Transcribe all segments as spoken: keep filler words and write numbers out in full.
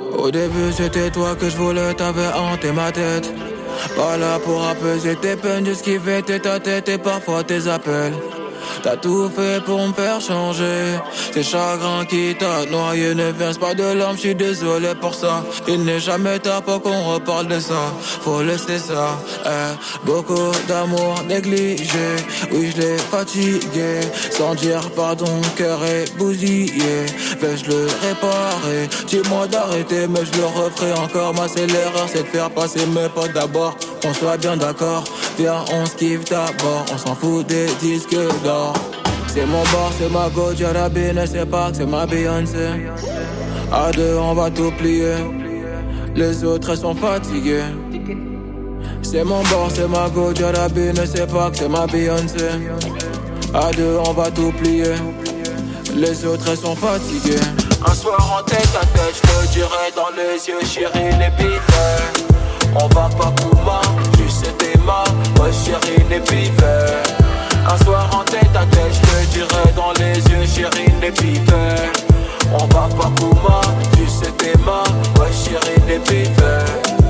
Au début c'était toi que je voulais, t'avais hanté ma tête. Pas là pour apaiser tes peines, juste kiffer ta tête et parfois tes appels. T'as tout fait pour me faire changer. C'est chagrin qui t'a noyé. Ne verse pas de larmes, j'suis désolé pour ça. Il n'est jamais tard pour qu'on reparle de ça. Faut laisser ça, eh. Beaucoup d'amour négligé. Oui, je l'ai fatigué. Sans dire pardon, cœur est bousillé. Vais-je le réparer? Dis-moi d'arrêter, mais je le referai encore. Ma c'est l'erreur, c'est de faire passer mes potes d'abord. Qu'on soit bien d'accord. Viens, on se kiffe d'abord. On s'en fout des disques d'or. C'est mon bar, c'est ma go, Jarabi, ne sais pas que c'est ma Beyoncé. À deux, on va tout plier. Les autres, elles sont fatiguées. C'est mon bar, c'est ma go, Jarabi, ne sais pas que c'est ma Beyoncé. À deux, on va tout plier. Les autres, elles sont fatiguées. Un soir en tête à tête, je te dirai dans les yeux, chérie, les billets. On va pas Kouma, juste tes mains, ouais chérie, les billets. Un soir en tête à tête, je te dirai dans les yeux, chérie, les billets. On va pas Kouma, juste tes mains, ouais chérie, les billets.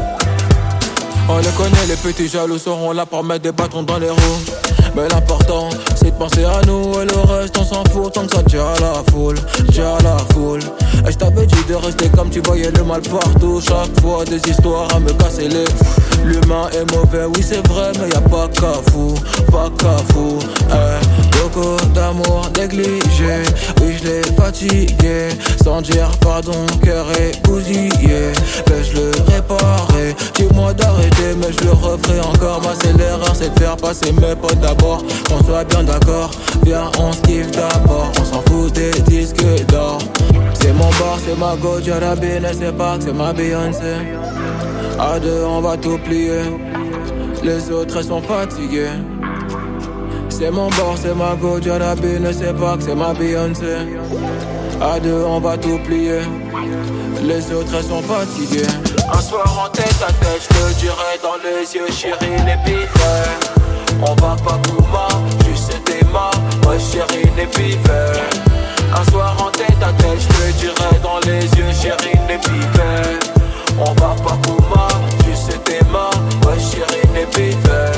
On les connaît, les petits jaloux seront là pour mettre des bâtons dans les roues. Mais l'important, c'est de penser à nous et le reste on s'en fout tant que ça tient à la foule, tient à la foule. Et je t'avais dit de rester comme tu voyais le mal partout. Chaque fois des histoires à me casser les. L'humain est mauvais, oui c'est vrai, mais y'a pas qu'à fou, pas qu'à fou. Eh, beaucoup d'amour négligé, oui je l'ai fatigué. Sans dire pardon, cœur est bousillé. Vais-je le réparer? Dis-moi d'arrêter, mais je le referai encore. Moi c'est l'erreur, c'est de faire passer mes potes d'abord. Qu'on soit bien d'accord, viens on se kiffe d'abord. On s'en fout des disques d'or. C'est mon bar, c'est ma go, Jarabi, ne sais pas que c'est ma Beyoncé. À deux on va tout plier. Les autres elles sont fatiguées. C'est mon bar, c'est ma go, Jarabi, ne sais pas que c'est ma Beyoncé. À deux on va tout plier. Les autres elles sont fatiguées. Un soir en tête à tête, je te dirai dans les yeux, chérie, les billets. On va pas Kouma, juste tes mains, ouais chérie, les billets. Un soir en tête à tête, je te dirai dans les yeux, chérie, les billets. On va pas Kouma, juste tes mains, ouais chérie, les billets.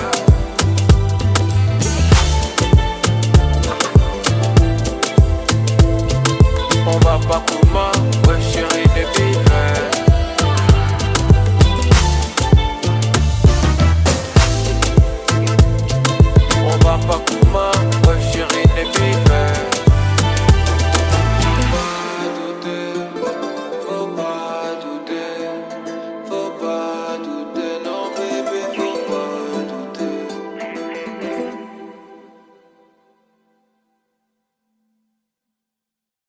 On va pas Kouma.